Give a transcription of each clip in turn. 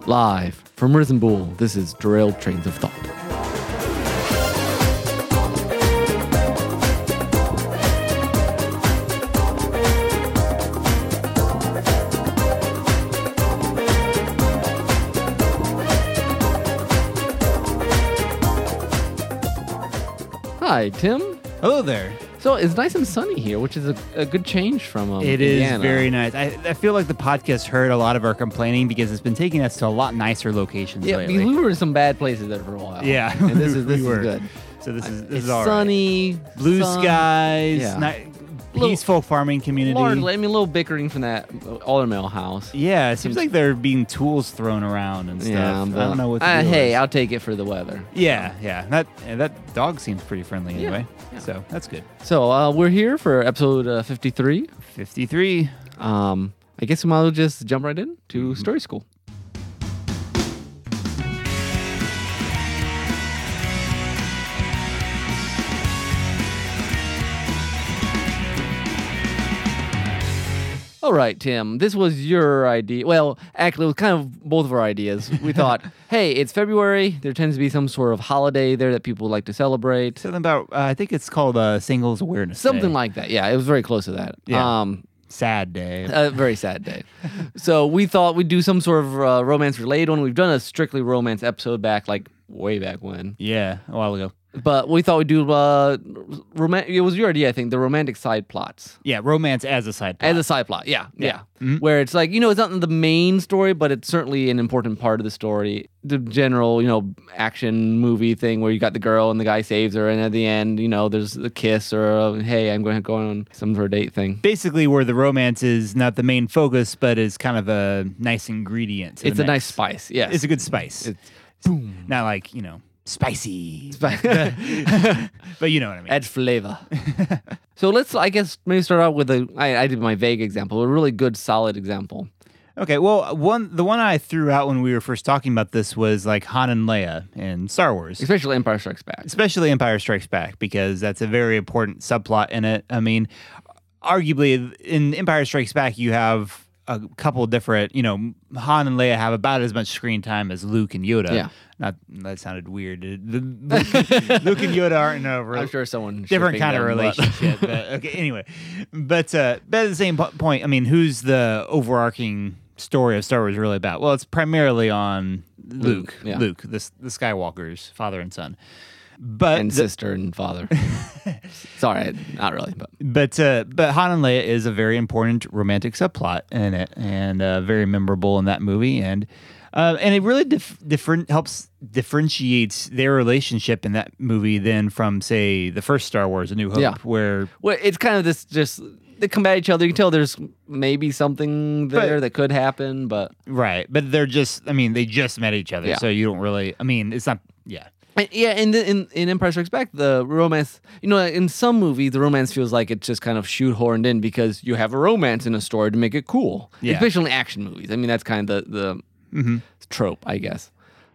Live from Risen Bull, this is Derailed Trains of Thought. Hi, Tim. Hello there. So it's nice and sunny here, which is a good change from It Indiana. is very nice. I feel like the podcast heard a lot of our complaining because it's been taking us to a lot nicer locations Yeah, lately. because we were in some bad places there for a while. Yeah, and this is we were. good. So this It's is all right. sunny, Blue sun, skies, yeah. peaceful farming community. a little bickering from that Aldermill house. Yeah, it seems like there are being tools thrown around and stuff. Yeah, I but, don't know what to do. hey, I'll take it for the weather. Yeah. That dog seems pretty friendly anyway. yeah. So that's good. So we're here for episode 53. 53. I guess we might as well just jump right in to Story School. All right, Tim, this was your idea. Well, actually, it was kind of both of our ideas. We thought, hey, it's February. There tends to be some sort of holiday there that people like to celebrate. Something about I think it's called Singles Awareness Something Day. like that. Yeah, it was very close to that. Yeah. Sad day. A very sad day. So we thought we'd do some sort of romance-related one. We've done a strictly romance episode back, like, way back when. Yeah, a while ago. But we thought we'd do it was your idea, I think, the romantic side plots. Yeah, romance as a side plot. As a side plot, yeah. Mhm. Where it's like, it's not the main story, but it's certainly an important part of the story. The general, action movie thing where you got the girl and the guy saves her, and at the end, there's a kiss or hey, I'm going to go on some sort of date thing. Basically, where the romance is not the main focus, but is kind of a nice ingredient. It's a nice spice, yes. It's a good spice. It's boom. Not like, spicy. But you know what I mean. add flavor. So let's, I guess, maybe start out with I did my vague example, a really good, solid example. Okay, well, the one I threw out when we were first talking about this was like Han and Leia in Star Wars. Especially Empire Strikes Back. Especially Empire Strikes Back, because that's a very important subplot in it. I mean, arguably, in Empire Strikes Back, you have a couple different, Han and Leia have about as much screen time as Luke and Yoda. Yeah. That sounded weird. Luke and Yoda aren't over. I'm sure someone Different shipping kind of them, but- relationship. But, okay, anyway. But at the same point, I mean, who's the overarching story of Star Wars really about? Well, it's primarily on Luke. yeah. Luke, the Skywalkers, father and son. But and sister and father. Sorry, not really, but But Han and Leia is a very important romantic subplot in it, and very memorable in that movie, and it really helps differentiates their relationship in that movie than from, say, the first Star Wars, A New Hope, Yeah. where well, it's kind of this just they come at each other. You can tell there's maybe something there that could happen, but right, but they just met each other, Yeah. so you don't really. I mean, it's not. Yeah. yeah. In Empire Strikes Back, the romance, in some movies, the romance feels like it's just kind of shoehorned in because you have a romance in a story to make it cool, Yeah. especially in action movies. I mean, that's kind of the trope, I guess.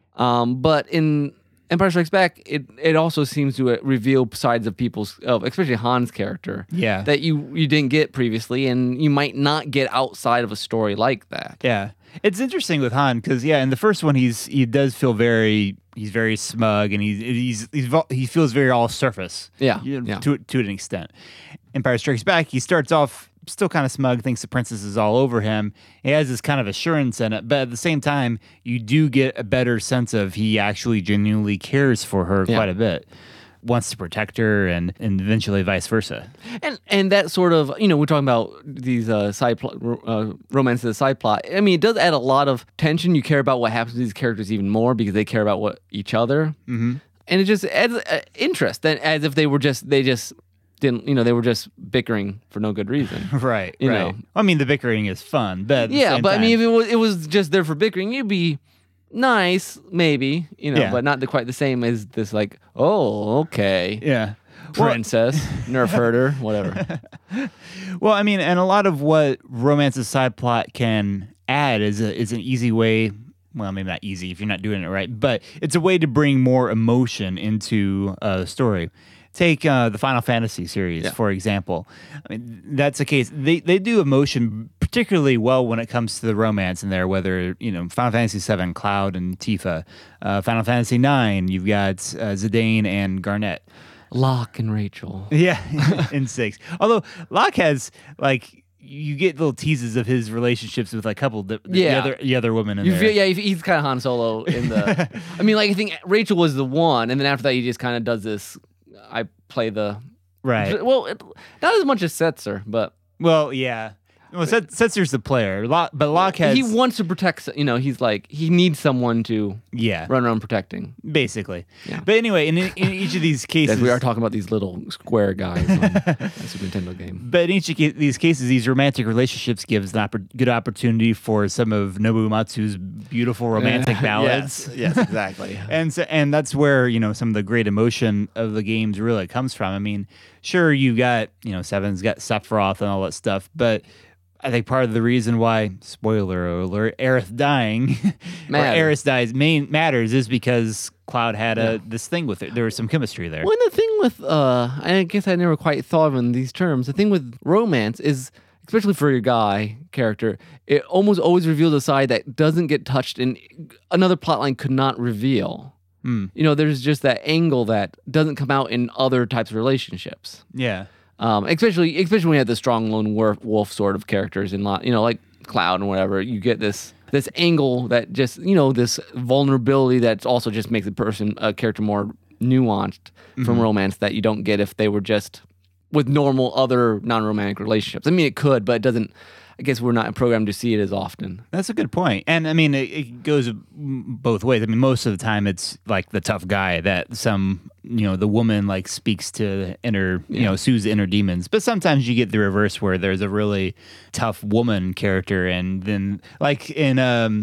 But in Empire Strikes Back, it also seems to reveal sides of especially Han's character, Yeah. that you didn't get previously, and you might not get outside of a story like that. Yeah. It's interesting with Han because in the first one he does feel very smug, and he feels very all surface. Yeah. To an extent. Empire Strikes Back, he starts off still kind of smug, thinks the princess is all over him. He has this kind of assurance in it, but at the same time, you do get a better sense of he actually genuinely cares for her quite a bit. Wants to protect her, and eventually vice versa. And that sort of, we're talking about these side plot, romance of the side plot. I mean, it does add a lot of tension. You care about what happens to these characters even more because they care about each other. Mm-hmm. And it just adds interest, as if they just didn't, they were just bickering for no good reason. Right, You right. know. I mean, the bickering is fun, but at the Yeah, same but time, I mean, if it was just there for bickering, you'd be nice, maybe, Yeah. but not quite the same as this, like, oh, okay. yeah. Princess, nerf herder, whatever. Well, I mean, and a lot of what romance's side plot can add is an easy way. Well, maybe not easy if you're not doing it right, but it's a way to bring more emotion into a story. Take the Final Fantasy series, for example. I mean, that's a case. They do emotion particularly well when it comes to the romance in there, whether, Final Fantasy VII, Cloud and Tifa. Final Fantasy IX, you've got Zidane and Garnet. Locke and Rachel. Yeah, in 6. Although Locke has, you get little teases of his relationships with a couple the other women in there. Yeah, he's kind of Han Solo in the. I mean, I think Rachel was the one, and then after that, he just kind of does this. I play the right. Well, not as much as Setzer, but yeah. Well, Setzer's the player, but Locke has. He wants to protect. He's like he needs someone to run around protecting, basically. Yeah. But anyway, in each of these cases, yes, we are talking about these little square guys on the Super Nintendo game. But in each of these cases, these romantic relationships gives an good opportunity for some of Nobuo Uematsu's beautiful romantic ballads. Yes, exactly. and that's where some of the great emotion of the games really comes from. I mean, sure, you got Seven's got Sephiroth and all that stuff, but I think part of the reason why, spoiler alert, Aerith dying, or Aerith dies matters is because Cloud had this thing with it. There was some chemistry there. Well, the thing with, I guess I never quite thought of it in these terms. The thing with romance is, especially for your guy character, it almost always reveals a side that doesn't get touched and another plotline could not reveal. There's just that angle that doesn't come out in other types of relationships. Yeah. Especially when you have the strong lone wolf sort of characters in like Cloud and whatever, you get this angle that just this vulnerability that also just makes a character more nuanced from romance that you don't get if they were just with normal other non-romantic relationships. I mean, it could, but it doesn't. I guess we're not programmed to see it as often. That's a good point. And I mean, it goes both ways. I mean, most of the time it's like the tough guy that the woman speaks to soothes inner demons. But sometimes you get the reverse where there's a really tough woman character. And then like in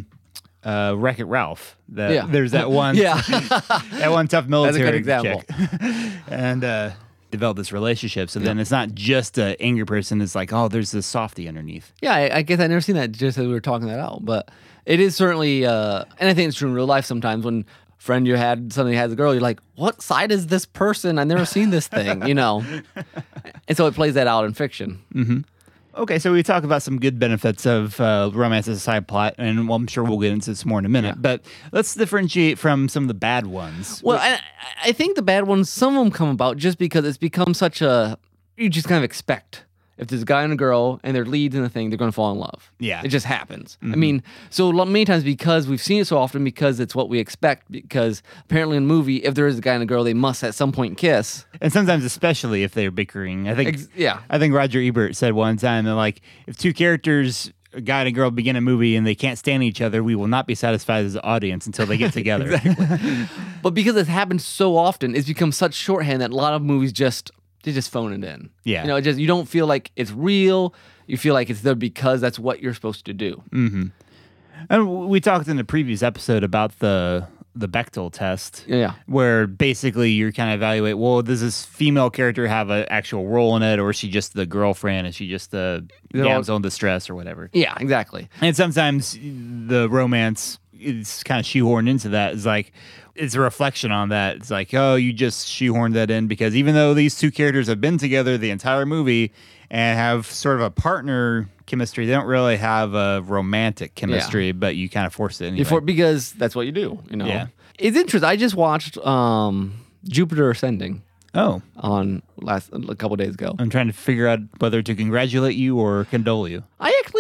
Wreck-It Ralph, there's that one, that one tough military That's a good example. chick. And, develop this relationship, so then it's not just an angry person. It's like, oh, there's this softy underneath. Yeah, I guess I never seen that just as we were talking that out, but it is certainly, and I think it's true in real life sometimes when a friend you had suddenly has a girl, you're like, what side is this person? I've never seen this thing, and so it plays that out in fiction. Mm-hmm. Okay, so we talk about some good benefits of romance as a side plot, and I'm sure we'll get into this more in a minute. Yeah. But let's differentiate from some of the bad ones. Well, I think the bad ones, some of them come about just because it's become you just kind of expect. If there's a guy and a girl and they're leads in a thing, they're going to fall in love. Yeah. It just happens. Mm-hmm. I mean, so many times because we've seen it so often, because it's what we expect, because apparently in a movie, if there is a guy and a girl, they must at some point kiss. And sometimes especially if they're bickering. I think Roger Ebert said one time that if two characters, a guy and a girl, begin a movie and they can't stand each other, we will not be satisfied as an audience until they get together. Exactly. But because it happens so often, it's become such shorthand that a lot of movies they just phone it in. Yeah. You don't feel like it's real. You feel like it's there because that's what you're supposed to do. Mm-hmm. And we talked in the previous episode about the Bechdel test. Yeah. Where basically you're kind of evaluate, well, does this female character have an actual role in it, or is she just the girlfriend? Is she just the damsel in distress or whatever? Yeah, exactly. And sometimes the romance is kind of shoehorned into that. It's a reflection on that. It's like, oh, you just shoehorned that in because even though these two characters have been together the entire movie and have sort of a partner chemistry, they don't really have a romantic chemistry, but you kind of force it anyway. Because that's what you do, Yeah. It's interesting. I just watched Jupiter Ascending. Oh. On a couple days ago. I'm trying to figure out whether to congratulate you or condole you.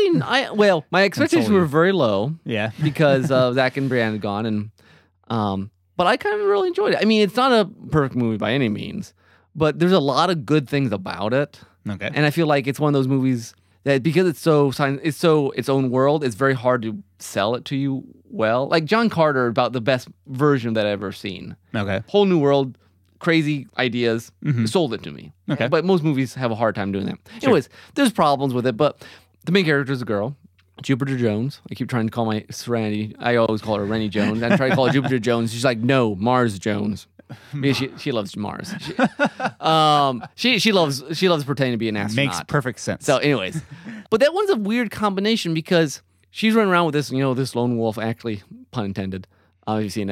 My expectations were very low. Yeah. Because Zach and Brianna had gone, and but I kind of really enjoyed it. I mean, it's not a perfect movie by any means, but there's a lot of good things about it. Okay. And I feel like it's one of those movies that because it's so its own world, it's very hard to sell it to you well. Like John Carter, about the best version that I've ever seen. Okay. Whole new world, crazy ideas, sold it to me. Okay. But most movies have a hard time doing that. Sure. Anyways, there's problems with it, but the main character is a girl. Jupiter Jones. I keep trying to call my Serenity. I always call her Rennie Jones. I try to call her Jupiter Jones. She's like, no, Mars Jones. Because she loves Mars. She loves pretending to be an astronaut. Makes perfect sense. So, anyways, but that one's a weird combination because she's running around with this, this lone wolf. Actually, pun intended. You've seen it.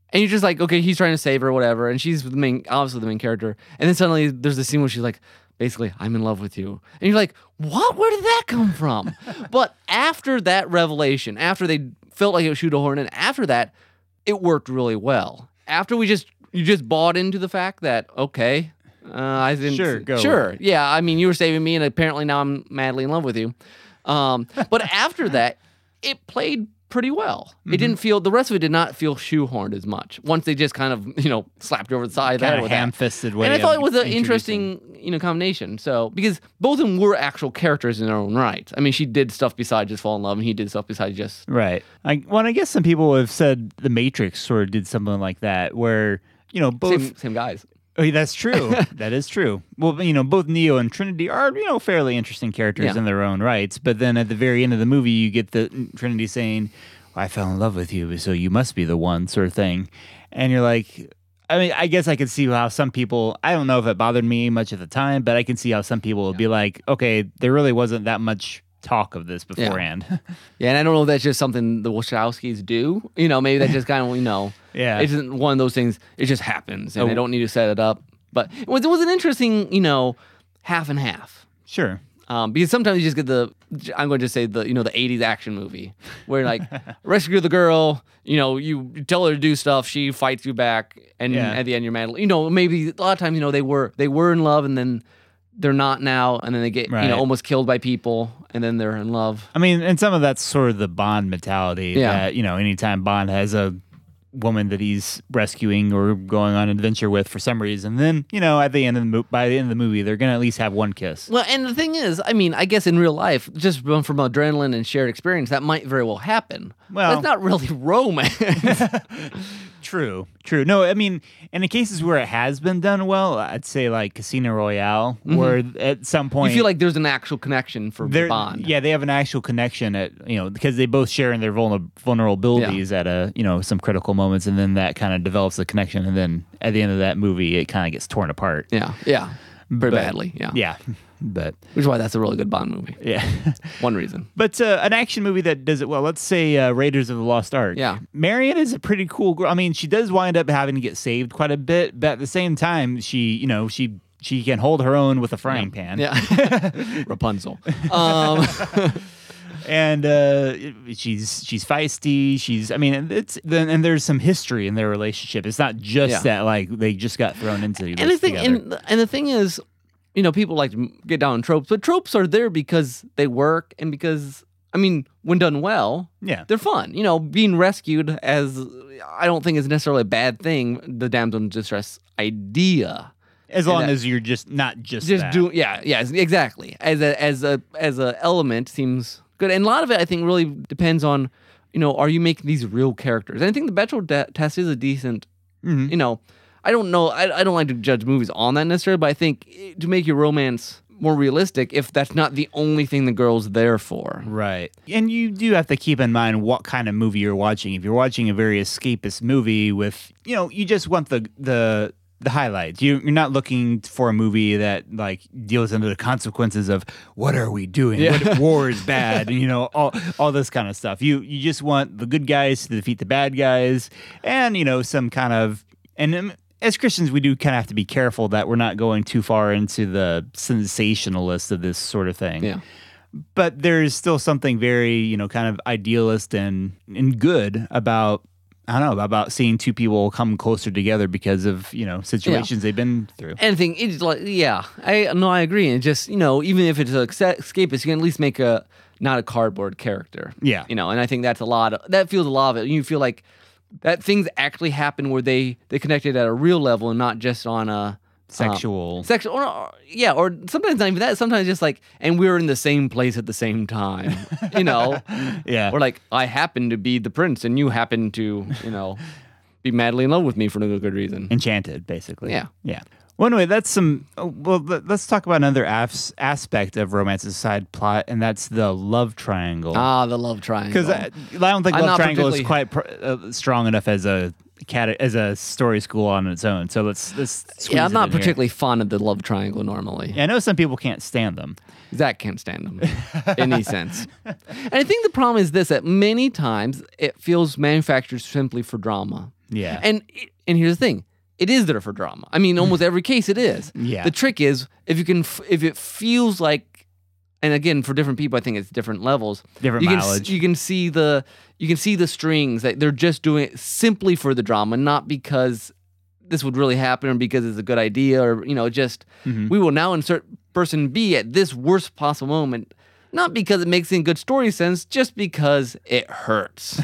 And you're just like, okay, he's trying to save her or whatever, and she's obviously the main character. And then suddenly there's this scene where she's like, basically, I'm in love with you. And you're like, what? Where did that come from? But after that revelation, after they felt like it was shoehorned, and after that, it worked really well. After you just bought into the fact that, okay, I didn't. Sure. Yeah, I mean, you were saving me, and apparently now I'm madly in love with you. But after that, it played pretty well. It didn't feel, the rest of it did not feel shoehorned as much. Once they just kind of, slapped you over the side. Kind of ham-fisted way. And I thought it was an interesting, combination. So, because both of them were actual characters in their own right. I mean, she did stuff besides just fall in love, and he did stuff besides just... Right. I guess some people have said The Matrix sort of did something like that, where, both... Same guys. Oh, that's true. That is true. Well, both Neo and Trinity are, fairly interesting characters in their own rights. But then at the very end of the movie, you get the Trinity saying, I fell in love with you, so you must be the one, sort of thing. And you're like, I mean, I guess I could see how some people, I don't know if it bothered me much at the time, but I can see how some people would be like, okay, there really wasn't that much talk of this beforehand. Yeah, and I don't know if that's just something the Wachowskis do. Maybe that's just kind of, yeah, it isn't one of those things, it just happens, and they don't need to set it up. But it was an interesting, half and half. Sure. Because sometimes you just get I'm going to just say the 80s action movie where like rescue the girl, you tell her to do stuff, she fights you back, and at the end you're mad. Maybe a lot of times, they were in love and then they're not now, and then they get almost killed by people, and then they're in love. I mean, and some of that's sort of the Bond mentality. That anytime Bond has a woman that he's rescuing or going on an adventure with for some reason, then at the end of by the end of the movie, they're gonna at least have one kiss. Well, and the thing is, I mean, I guess in real life, just from adrenaline and shared experience, that might very well happen. Well, that's not really romance. True. No, I mean, in the cases where it has been done well, I'd say like Casino Royale, where at some point you feel like there's an actual connection for Bond. Yeah, they have an actual connection at because they both share in their vulnerabilities at some critical moments, and then that kind of develops a connection, and then at the end of that movie, it kind of gets torn apart. Yeah, very badly. Yeah. But which is why that's a really good Bond movie. Yeah. One reason. But an action movie that does it well, let's say Raiders of the Lost Ark. Yeah. Marion is a pretty cool girl. I mean, she does wind up having to get saved quite a bit, but at the same time, she can hold her own with a frying pan. Yeah. Rapunzel. And she's feisty. And there's some history in their relationship. It's not just that like they just got thrown into this together. And the thing is, people like to get down on tropes, but tropes are there because they work and because, when done well, they're fun. Being rescued I don't think is necessarily a bad thing, the damsel in distress idea. As long as you're just not just that. Exactly. As a element seems good. And a lot of it, I think, really depends on, are you making these real characters? And I think the Bechdel test is a decent, I don't know. I don't like to judge movies on that necessarily, but I think to make your romance more realistic, if that's not the only thing the girl's there for. Right. And you do have to keep in mind what kind of movie you're watching. If you're watching a very escapist movie with, you just want the highlights. You're not looking for a movie that like deals into the consequences of what are we doing? Yeah. What war is bad? And, all this kind of stuff. You just want the good guys to defeat the bad guys, and some kind of as Christians, we do kind of have to be careful that we're not going too far into the sensationalist of this sort of thing. Yeah. But there's still something very, kind of idealist and good about, about seeing two people come closer together because of, situations they've been through. Anything, it's like, I agree. And just, even if it's an escapist, you can at least make not a cardboard character. Yeah. And I think that feels a lot of it. You feel like that things actually happen where they connected at a real level and not just on a sexual, or sometimes not even that. Sometimes just like, and we were in the same place at the same time, yeah. Or like, I happen to be the prince and you happen to, be madly in love with me for no good reason. Enchanted, basically. Yeah. Well, anyway, that's some. Well, let's talk about another aspect of Romance's side plot, and that's the love triangle. The love triangle. Because I don't think love triangle is quite strong enough as a story school on its own. So let's I'm not particularly fond of the love triangle normally. Yeah, I know some people can't stand them. Zach can't stand them in any sense. And I think the problem is this: that many times it feels manufactured simply for drama. Yeah. And here's the thing. It is there for drama. I mean, almost every case it is. Yeah. The trick is if it feels like, and again, for different people, I think it's different levels. Different mileage. You can see the strings that they're just doing it simply for the drama, not because this would really happen or because it's a good idea or just we will now insert person B at this worst possible moment, not because it makes any good story sense, just because it hurts.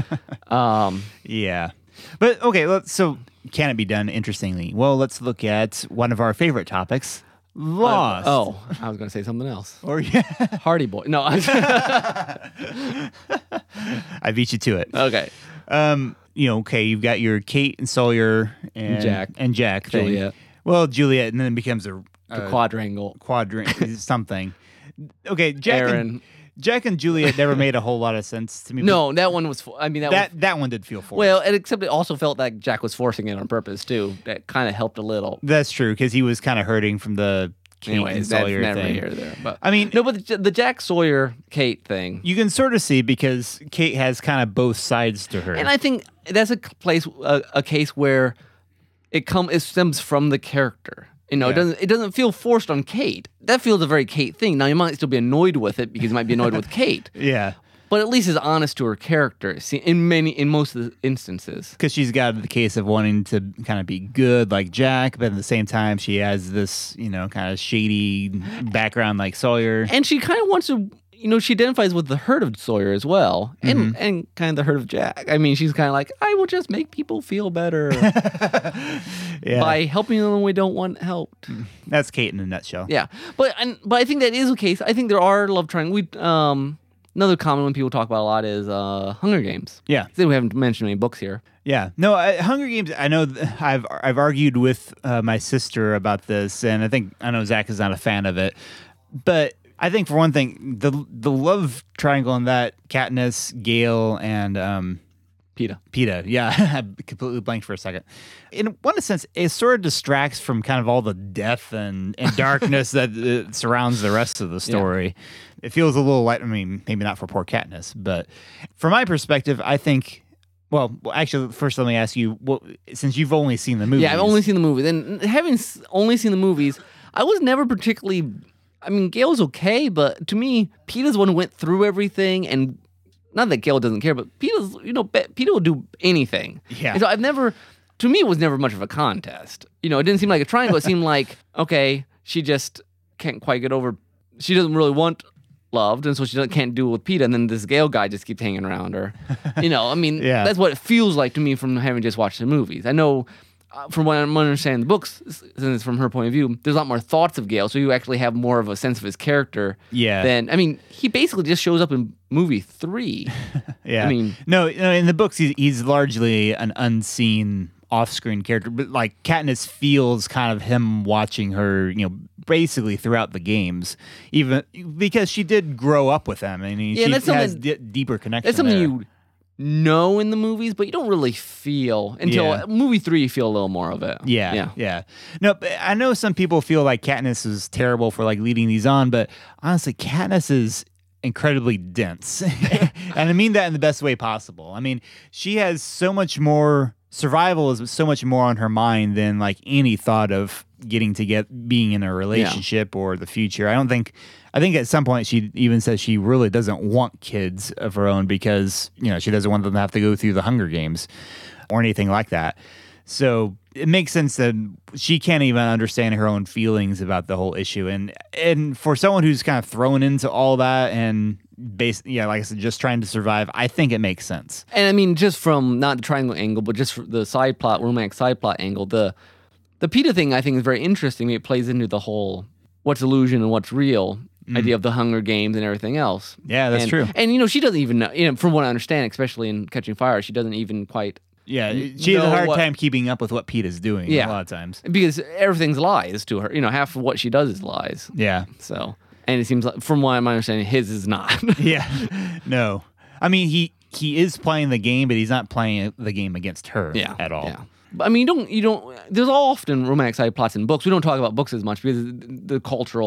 Yeah. But okay, so can it be done interestingly? Well, let's look at one of our favorite topics, Lost. I was going to say something else. Or yeah. Hardy Boy. No. I beat you to it. Okay. Okay, you've got your Kate and Sawyer and Jack thing. Juliet. Well, Juliet, and then it becomes a quadrangle. Something. Okay, Aaron. Jack and Juliet never made a whole lot of sense to me. No, that one was. I mean, that one did feel forced. Well, except it also felt like Jack was forcing it on purpose too. That kind of helped a little. That's true because he was kind of hurting from the Kate and Sawyer that's never thing. here or there. But I mean, no, but the Jack Sawyer Kate thing, you can sort of see because Kate has kind of both sides to her, and I think that's a case where it stems from the character. It doesn't feel forced on Kate. That feels a very Kate thing. Now you might still be annoyed with it because you might be annoyed with Kate. Yeah. But at least is honest to her character in most of the instances. Because she's got the case of wanting to kind of be good like Jack, but at the same time she has this, kind of shady background like Sawyer. And she kind of wants to, she identifies with the hurt of Sawyer as well, and kind of the hurt of Jack. I mean, she's kind of like, I will just make people feel better by helping them when we don't want helped. That's Kate in a nutshell. Yeah, but I think that is the case. I think there are love triangles. Another common one people talk about a lot is Hunger Games. Yeah, We haven't mentioned any books here. Yeah, no, Hunger Games. I know I've argued with my sister about this, and I know Zach is not a fan of it, but I think for one thing, the love triangle in that Katniss, Gale, and Peeta. Yeah, I completely blanked for a second. In one sense, it sort of distracts from kind of all the death and darkness that surrounds the rest of the story. Yeah. It feels a little light. I mean, maybe not for poor Katniss, but from my perspective, I think. Well, actually, first let me ask you, since you've only seen the movies. Yeah, I've only seen the movies, and having only seen the movies, I was never particularly. I mean, Gale's okay, but to me, Peeta's one who went through everything, and not that Gale doesn't care, but Peeta will do anything. Yeah. And so to me, it was never much of a contest. It didn't seem like a triangle. It seemed like, okay, she just can't quite get over. She doesn't really want loved, and so she can't do it with Peeta, and then this Gale guy just keeps hanging around her. I mean, that's what it feels like to me from having just watched the movies. I know. From what I'm understanding the books, since from her point of view, there's a lot more thoughts of Gale, so you actually have more of a sense of his character. Yeah. He basically just shows up in movie 3. Yeah. No, in the books, he's largely an unseen off-screen character, but like Katniss feels kind of him watching her, basically throughout the games, even because she did grow up with him. She has deeper connection. That's something you know in the movies, but you don't really feel until movie 3. You feel a little more of it. Yeah. No, I know some people feel like Katniss is terrible for like leading these on, but honestly, Katniss is incredibly dense, and I mean that in the best way possible. I mean, she has so much more. Survival is so much more on her mind than like any thought of being in a relationship or the future. I think at some point she even says she really doesn't want kids of her own because, she doesn't want them to have to go through the Hunger Games or anything like that. So it makes sense that she can't even understand her own feelings about the whole issue. And for someone who's kind of thrown into all that and like I said, just trying to survive, I think it makes sense. And I mean, just from not the triangle angle, but just the side plot, romantic side plot angle, the Peeta thing I think is very interesting. It plays into the whole what's illusion and what's real idea of the Hunger Games and everything else. Yeah, that's true. And she doesn't even know, from what I understand, especially in Catching Fire, she doesn't even quite. Yeah, she has a hard time keeping up with what Peeta's doing a lot of times. Because everything's lies to her. Half of what she does is lies. Yeah. So, and it seems like, from what I'm understanding, his is not. Yeah. No. I mean, he is playing the game, but he's not playing the game against her at all. Yeah. But I mean, you don't, there's often romantic side plots in books. We don't talk about books as much because the cultural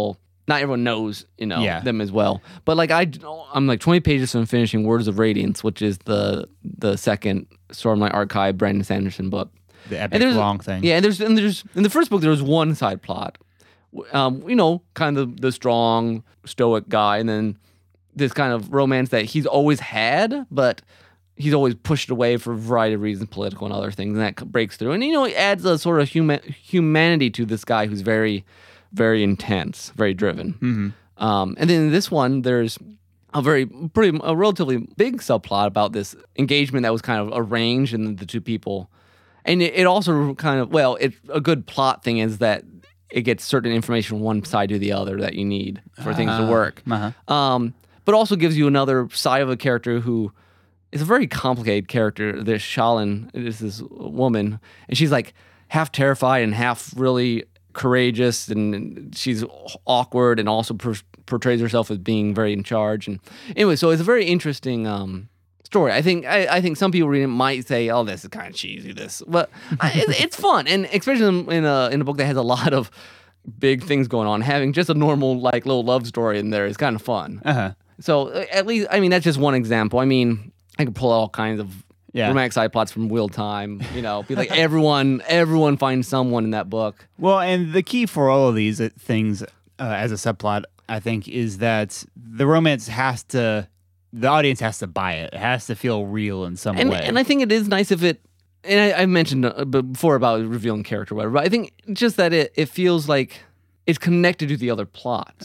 not everyone knows, Yeah. them as well. But like I'm like 20 pages from finishing Words of Radiance, which is the second Stormlight Archive Brandon Sanderson book. The And epic there's long thing. Yeah, and there's in the first book there was one side plot. Kind of the strong stoic guy, and then this kind of romance that he's always had, but he's always pushed away for a variety of reasons, political and other things, and that breaks through. And it adds a sort of humanity to this guy who's very, very intense, very driven. Mm-hmm. And then in this one, there's a relatively big subplot about this engagement that was kind of arranged in the two people. And it also kind of, a good plot thing is that it gets certain information from one side to the other that you need for things to work. But also gives you another side of a character who is a very complicated character. This Shalin is this woman, and she's like half terrified and half really courageous, and she's awkward and also portrays herself as being very in charge. And anyway, so it's a very interesting story. I think some people reading it might say, "Oh, this is kind of cheesy." But it's fun, and especially in a book that has a lot of big things going on. Having just a normal like little love story in there is kind of fun. So at least, that's just one example. I could pull all kinds of romantic side plots from Wheel Time. Be like everyone finds someone in that book. Well, and the key for all of these things as a subplot, I think, is that the romance the audience has to buy it. It has to feel real in some way. And I think it is nice if it, and I mentioned before about revealing character or whatever, but I think just that it feels like it's connected to the other plots.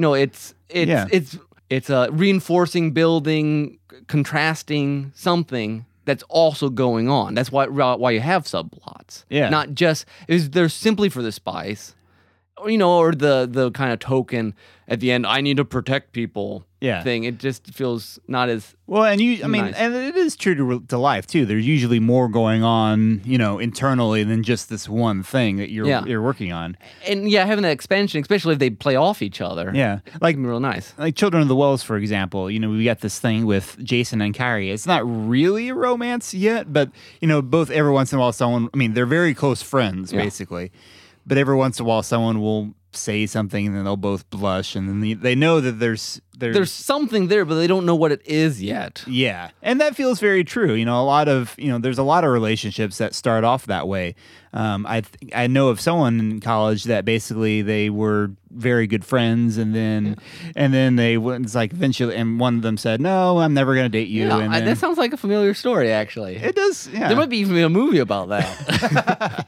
It's reinforcing, building, contrasting something that's also going on. That's why you have subplots. Yeah. Not just, they're simply for the spice, or the kind of token at the end, I need to protect people thing. It just feels not as well. And nice. And it is true to life too. There's usually more going on, internally than just this one thing that you're working on. And having that expansion, especially if they play off each other. Yeah, like real nice. Like Children of the Wells, for example. We got this thing with Jason and Kyrie. It's not really a romance yet, but both every once in a while someone. They're very close friends basically, but every once in a while someone will say something and then they'll both blush, and then they know that there's something there, but they don't know what it is yet. Yeah, and that feels very true. A lot of there's a lot of relationships that start off that way. I know of someone in college that basically they were very good friends, and then they went, it's like eventually, and one of them said, "No, I'm never going to date you." Yeah, that sounds like a familiar story, actually. It does. Yeah, there might be even a movie about that.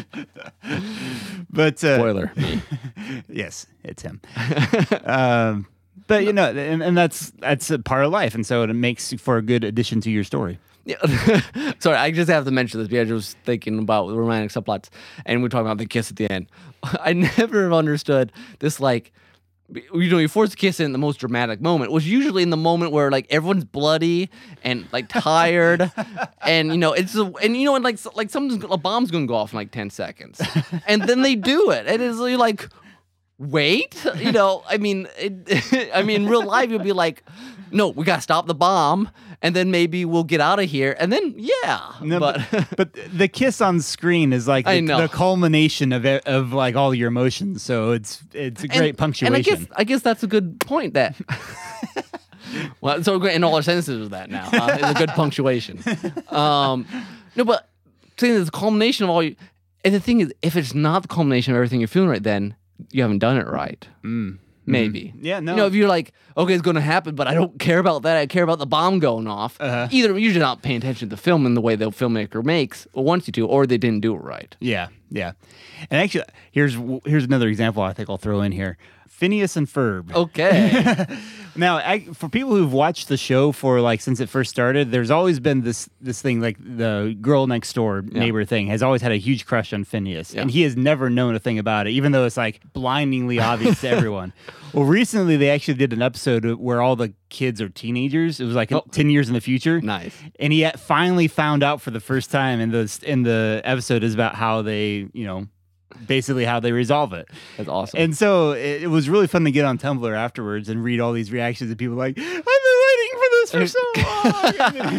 But spoiler. Yes, it's him. But and that's a part of life, and so it makes for a good addition to your story. Yeah. Sorry, I just have to mention this because I was thinking about the romantic subplots, and we're talking about the kiss at the end. I never understood this, like, you force a kiss in the most dramatic moment, which usually in the moment where like everyone's bloody and like tired, and like a bomb's gonna go off in like 10 seconds, and then they do it, and it's like, wait, in real life you'll be like, no, we gotta stop the bomb, and then maybe we'll get out of here, and then but the kiss on screen is like the culmination of like all your emotions, so it's a great punctuation. And I guess that's a good point. That well, so in all our sentences of that now, it's a good punctuation. No, but saying it's a culmination of all you, and the thing is, if it's not the culmination of everything you're feeling right then, you haven't done it right. Maybe. Yeah, no. If you're like, okay, it's going to happen, but I don't care about that. I care about the bomb going off. Either you're just not paying attention to the film in the way the filmmaker wants you to, or they didn't do it right. Yeah. And actually, here's another example I think I'll throw in here. Phineas and Ferb. Okay. Now, for people who've watched the show since it first started, there's always been this thing, like the girl next door neighbor thing has always had a huge crush on Phineas, and he has never known a thing about it, even though it's like blindingly obvious to everyone. Well, recently they actually did an episode where all the kids are teenagers. It was like 10 years in the future. Nice. And he finally found out for the first time, and the episode is about how they, basically how they resolve it. That's awesome. And so it was really fun to get on Tumblr afterwards and read all these reactions of people like, I've been waiting for this this for so long.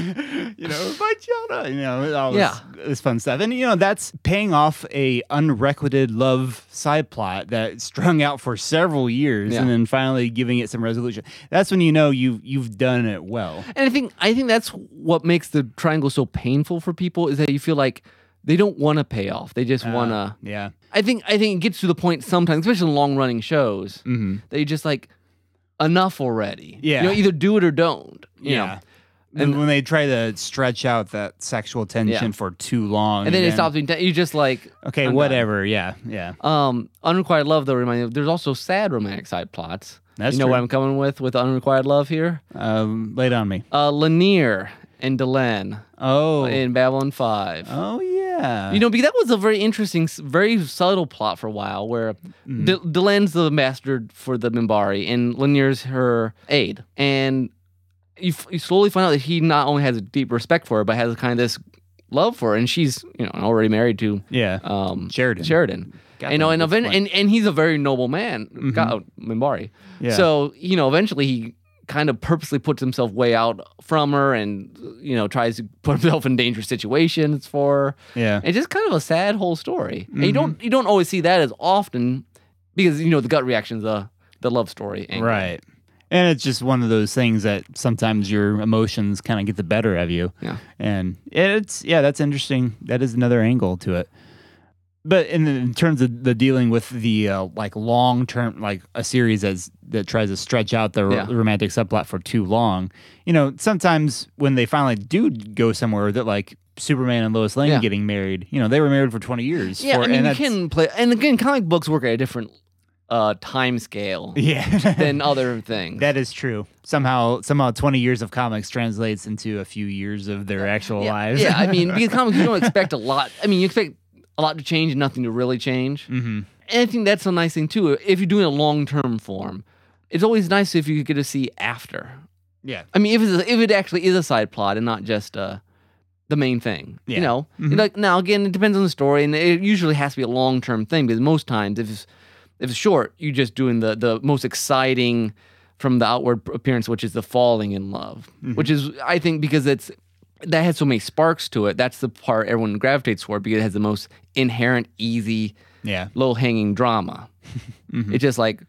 My Jonah, all this fun stuff. And, that's paying off a unrequited love side plot that strung out for several years and then finally giving it some resolution. That's when you've done it well. And I think that's what makes the triangle so painful for people is that you feel like they don't want to pay off. They just want to. Yeah. I think it gets to the point sometimes, especially in long running shows, that you just like enough already. Yeah. Either do it or don't. You know? And when they try to stretch out that sexual tension for too long, and then it stops being. You just like okay, whatever. Done. Yeah. Unrequited love though reminds me. There's also sad romantic side plots. That's true. What I'm coming with unrequited love here. Lay it on me. Lanier and Delenn. In Babylon 5. Oh yeah. Because that was a very interesting, very subtle plot for a while, where Delenn's the master for the Minbari, and Lanier's her aide, and you slowly find out that he not only has a deep respect for her, but has kind of this love for her, and she's already married to Sheridan. And he's a very noble man, Minbari. Yeah. So eventually he kind of purposely puts himself way out from her, and tries to put himself in dangerous situations for her. Yeah, it's just kind of a sad whole story, and you don't always see that as often because the gut reaction is the love story angle. Right. And it's just one of those things that sometimes your emotions kind of get the better of you. Yeah. And that's interesting. That is another angle to it. But in terms of the dealing with the long term, like a series that tries to stretch out the romantic subplot for too long, sometimes when they finally do go somewhere that like Superman and Lois Lane getting married, they were married for 20 years. Yeah, you can play, and again, comic books work at a different time scale than other things. That is true. Somehow 20 years of comics translates into a few years of their actual lives. Yeah, because comics, you don't expect a lot. You expect a lot to change and nothing to really change. Mm-hmm. And I think that's a nice thing too. If you're doing a long-term form, it's always nice if you get to see after. Yeah. If it actually is a side plot and not just the main thing. Yeah. Like now again, it depends on the story, and it usually has to be a long-term thing because most times if it's short, you're just doing the most exciting from the outward appearance, which is the falling in love, which is, I think, because that has so many sparks to it. That's the part everyone gravitates toward because it has the most inherent, easy, low-hanging drama. It's just like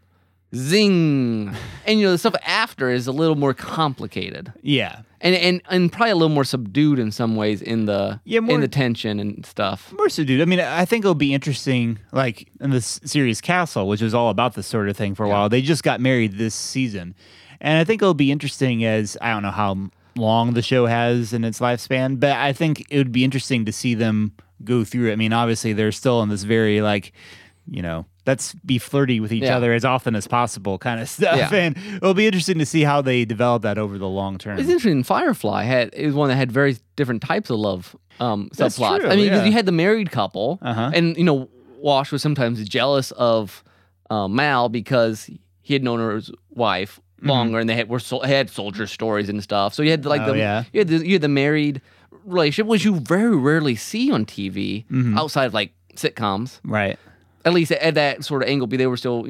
zing, and the stuff after is a little more complicated. Yeah. And probably a little more subdued in some ways in the tension and stuff. More subdued. I think it'll be interesting, like in the series Castle, which is all about this sort of thing for a while. They just got married this season, and I think it'll be interesting as I don't know how long the show has in its lifespan, but I think it would be interesting to see them go through it. Obviously they're still in this very let's be flirty with each other as often as possible kind of stuff. And it'll be interesting to see how they develop that over the long term. It's interesting. Firefly is one that had very different types of love subplots. True, because you had the married couple, and Wash was sometimes jealous of Mal because he had known her as wife longer, and they had soldier stories and stuff. So you had you had the married relationship, which you very rarely see on TV outside of like sitcoms, right? At least at that sort of angle, they were still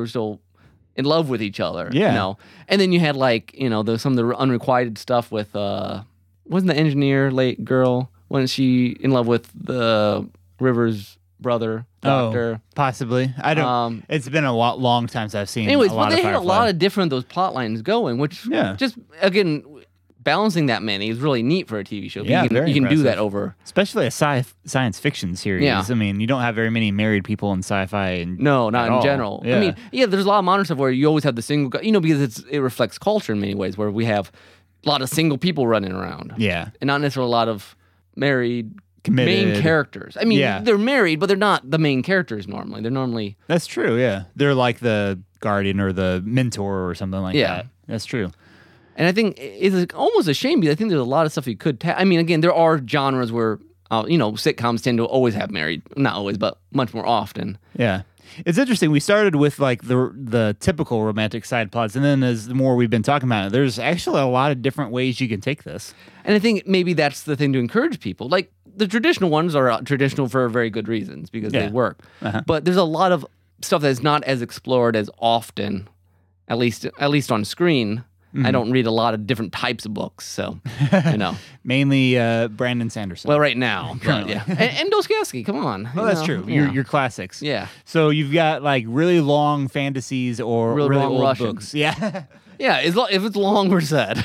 in love with each other, And then you had some of the unrequited stuff with wasn't the engineer late girl, wasn't she in love with the Rivers brother doctor? Possibly. I don't. It's been a long time since I've seen. Anyways, a lot but they of had a lot of different those plot lines going, which just again. Balancing that many is really neat for a TV show. Yeah, you can do that over, especially a science fiction series. Yeah. You don't have very many married people in sci-fi. No, not in general. Yeah. There's a lot of modern stuff where you always have the single guy. Because it reflects culture in many ways, where we have a lot of single people running around. Yeah, and not necessarily a lot of married. Committed. Main characters. They're married, but they're not the main characters normally. They're normally... That's true, yeah. They're like the guardian or the mentor or something like that. That's true. And I think it's almost a shame because I think there's a lot of stuff you could... again, there are genres where, sitcoms tend to always have married. Not always, but much more often. Yeah. It's interesting. We started with like the typical romantic side plots, and then as the more we've been talking about it, there's actually a lot of different ways you can take this. And I think maybe that's the thing to encourage people. Like, the traditional ones are traditional for very good reasons because they work. But there's a lot of stuff that's not as explored as often, at least on screen, I don't read a lot of different types of books, so Mainly Brandon Sanderson. Well, right now, but, yeah, and Dostoevsky. Come on. Well, that's true. Your classics. Yeah. So you've got like really long fantasies or really long old Russian. books. Yeah. Yeah, if it's long, we're sad.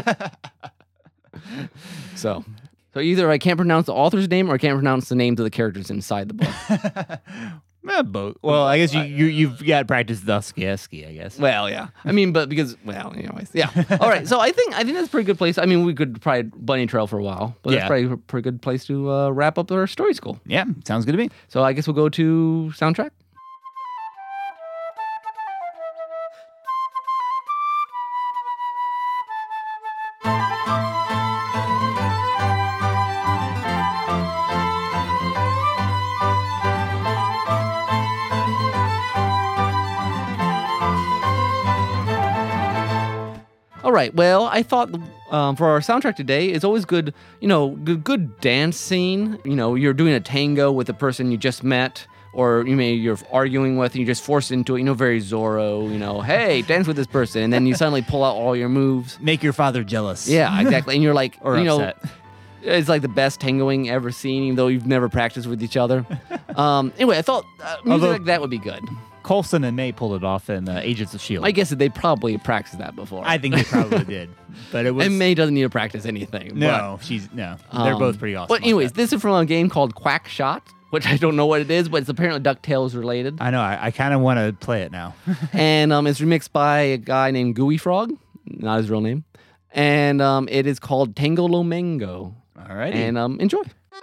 So either I can't pronounce the author's name or I can't pronounce the names of the characters inside the book. Both. Well, I guess you've got to practice Dostoevsky, I guess. Well, yeah. I mean, but anyways, yeah. All right. So I think that's a pretty good place. I mean, we could probably bunny trail for a while, but that's probably a pretty good place to wrap up our story school. Yeah, sounds good to me. So I guess we'll go to soundtrack. All right. Well, I thought for our soundtrack today, it's always good, good dance scene. You're doing a tango with a person you just met, or you're arguing with, and you're just forced into it. Very Zorro. Hey, dance with this person, and then you suddenly pull out all your moves. Make your father jealous. Yeah, exactly. And you're like, or upset. It's like the best tangoing ever seen, even though you've never practiced with each other. Anyway, I thought music like that would be good. Coulson and May pulled it off in Agents of S.H.I.E.L.D. I guess that they probably practiced that before. I think they probably did. But it was... And May doesn't need to practice anything. No, they're both pretty awesome. But anyways, this is from a game called Quack Shot, which I don't know what it is, but it's apparently DuckTales related. I know. I kind of want to play it now. And it's remixed by a guy named Gooey Frog, not his real name. And it is called Tango Lo Mango. All right. And enjoy.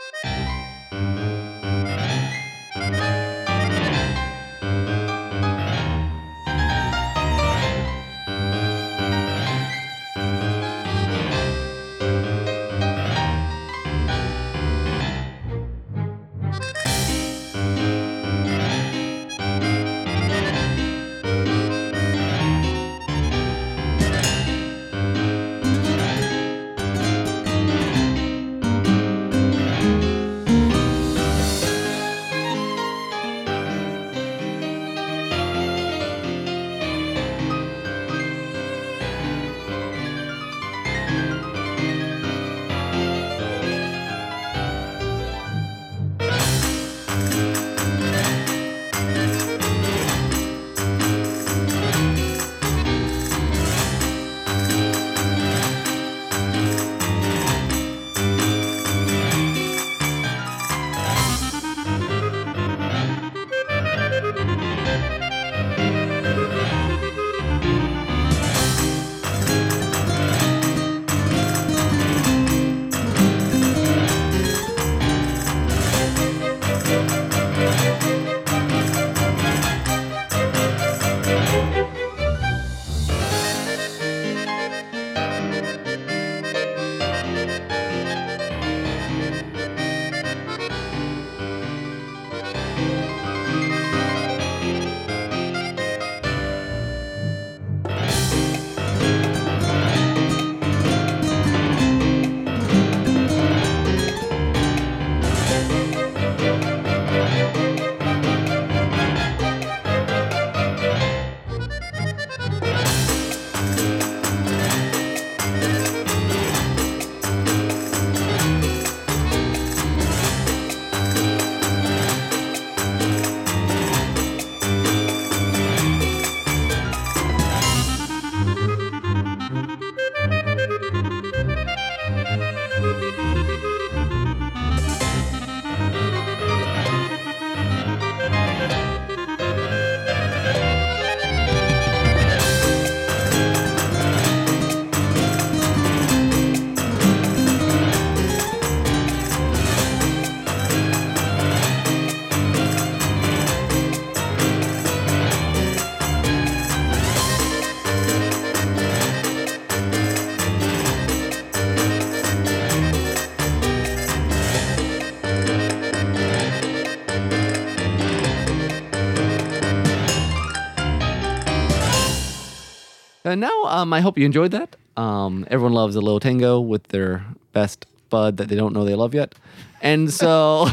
And now, I hope you enjoyed that. Everyone loves a little tango with their best bud that they don't know they love yet. And so,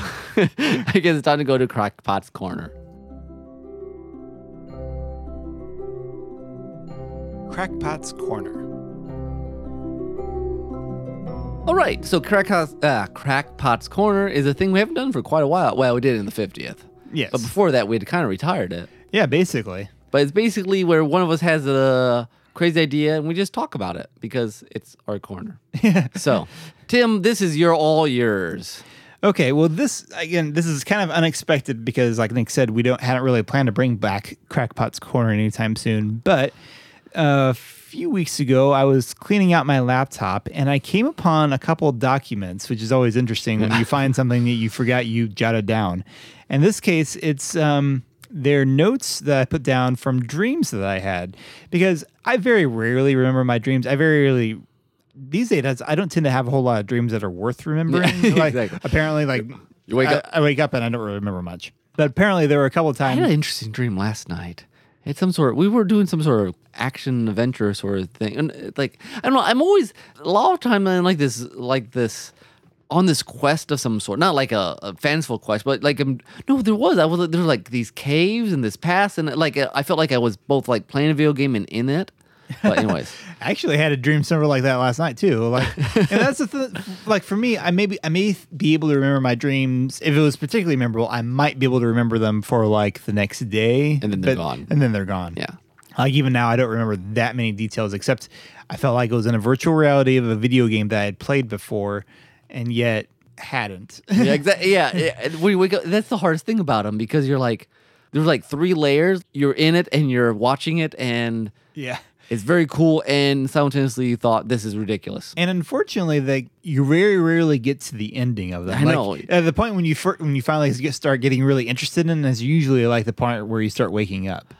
I guess it's time to go to Crackpot's Corner. Crackpot's Corner. All right, so Crackpot's Corner is a thing we haven't done for quite a while. Well, we did it in the 50th. Yes. But before that, we had kind of retired it. Yeah, basically. But it's basically where one of us has a crazy idea and we just talk about it because it's our corner. So, Tim, this is all yours. Okay, well, this is kind of unexpected because, like Nick said, we hadn't really planned to bring back Crackpot's Corner anytime soon. But a few weeks ago, I was cleaning out my laptop and I came upon a couple documents, which is always interesting when you find something that you forgot you jotted down. In this case, it's they're notes that I put down from dreams that I had, because I very rarely remember my dreams. These days, I don't tend to have a whole lot of dreams that are worth remembering. Yeah, like, exactly. Apparently, like You wake up. I wake up and I don't really remember much. But apparently, there were a couple of I times. had an interesting dream last night. It's we were doing some sort of action adventure sort of thing. And like, I don't know, I'm always, a lot of time I'm like this, on this quest of some sort. Not like a fanciful quest, but like, there were like these caves in this past. And like, I felt like I was both like playing a video game and in it. But anyways. I actually had a dream similar like that last night too. Like, and that's the thing. Like for me, I may be able to remember my dreams. If it was particularly memorable, I might be able to remember them for like the next day, And then they're gone. And then they're gone. Yeah. Like even now, I don't remember that many details. Except I felt like it was in a virtual reality of a video game that I had played before, and yet hadn't. Yeah, exactly. Yeah, we wake up. That's the hardest thing about them because you're like, there's like 3 layers. You're in it and you're watching it, and Yeah. it's very cool. And simultaneously, you thought this is ridiculous. And unfortunately, you very rarely get to the ending of them. I know. At the point when you finally start getting really interested in it is usually like the point where you start waking up.